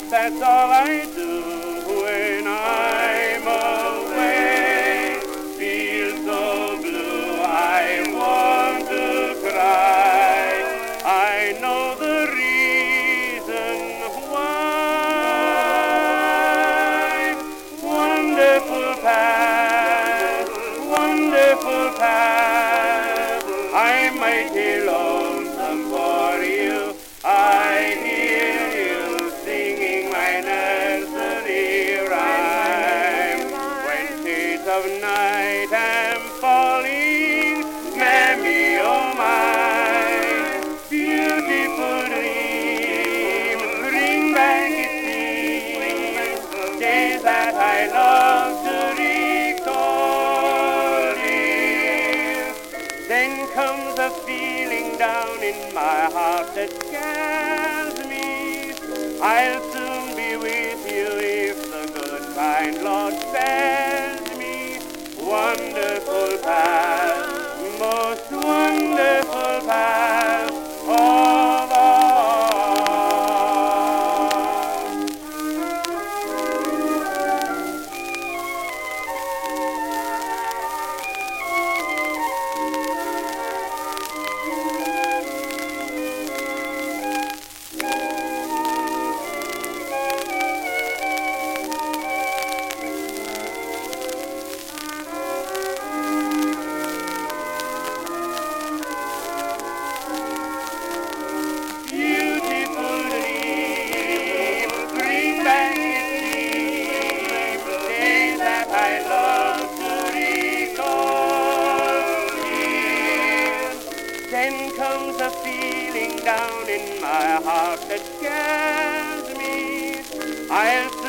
That's all I do when I'm away. Feel so blue, I want to cry. I know the reason why. Wonderful past, wonderful past. I might be lonesome for you. I hear you singing my nursery rhyme. When shades of night am falling, Mammy, oh my, beautiful dream, bring back it seems, days that I love to recall dear. Then comes a feeling down in my heart that scares me. I'll soon be with you if the good kind Lord spares me. Wonderful past, most wonderful past of all. Then comes a feeling down in my heart that scares me. I'll